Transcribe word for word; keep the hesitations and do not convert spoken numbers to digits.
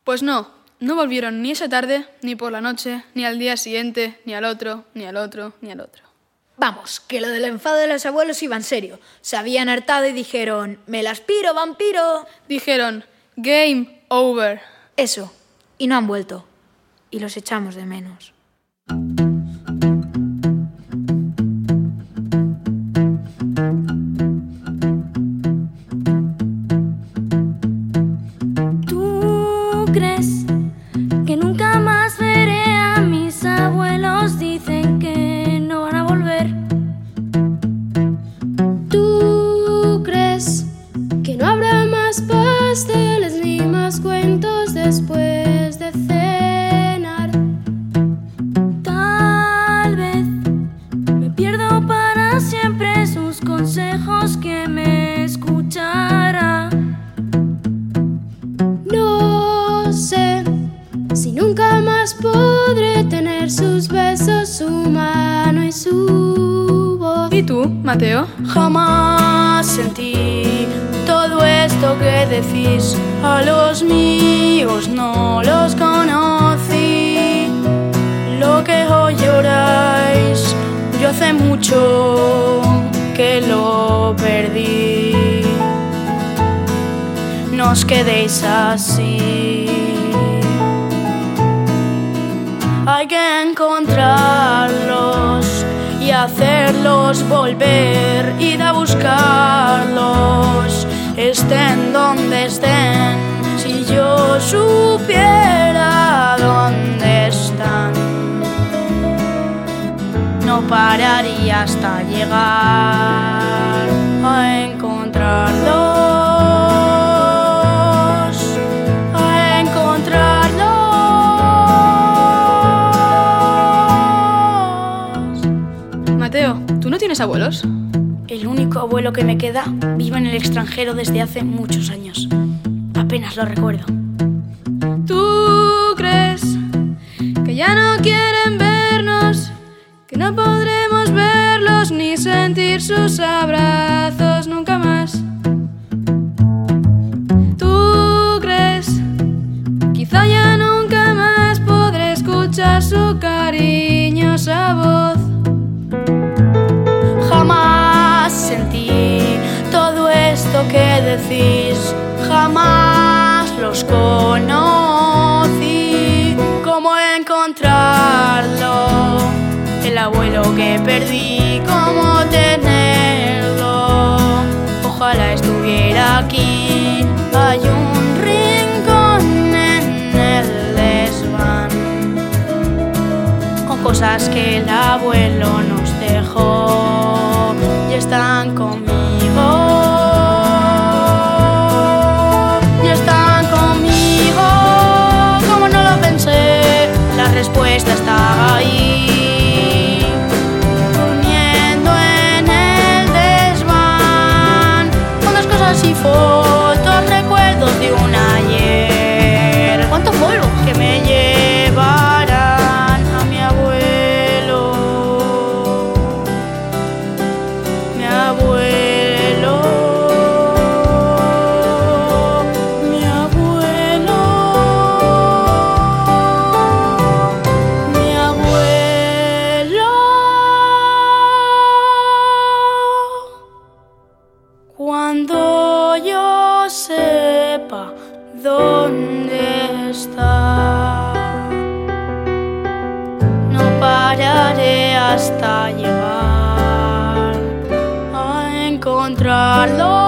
Pues no, no volvieron ni esa tarde, ni por la noche, ni al día siguiente, ni al otro, ni al otro, ni al otro. Vamos, que lo del enfado de los abuelos iba en serio. Se habían hartado y dijeron, ¡me las piro, vampiro! Dijeron, game over. Eso, y no han vuelto. Y los echamos de menos. ¿Tú crees que nunca más veré a mis abuelos? Dicen que no van a volver. ¿Tú crees que no habrá más pasteles ni más cuentos después de cenar? Tal vez me pierdo para siempre sus consejos, que me escuchará. No sé si nunca más podré tener sus besos, su mano y su voz. ¿Y tú, Mateo? Jamás sentí todo esto que decís. A los míos no los conocí. Lo que hoy lloráis, yo hace mucho que lo perdí. No os quedéis así. Hay que encontrarlos y hacerlos volver, ir a buscarlos, estén donde estén. Si yo supiera dónde están, no pararía hasta llegar a encontrarlos. Mateo, ¿tú no tienes abuelos? El único abuelo que me queda vive en el extranjero desde hace muchos años. Apenas lo recuerdo. ¿Tú crees que ya no quieren vernos? Que no podremos verlos ni sentir sus abrazos nunca más. ¿Tú crees? Quizá ya nunca más podré escuchar su cariñosa voz. Jamás sentí todo esto que decís, jamás los conocí. ¿Cómo encontrarlo? El abuelo que perdí, ¿cómo tenerlo? Ojalá estuviera aquí. Hay un rincón en el desván con cosas que el abuelo nos dejó y están conmigo. Y están conmigo. Como no lo pensé, la respuesta está ahí, durmiendo en el desván, con las cosas y fotos, recuerdos de un ayer. ¿Cuánto polvo? Que me llevarán a mi abuelo, mi abuelo, mi abuelo, mi abuelo. Cuando yo sepa dónde está, no pararé hasta llegar a encontrarlo.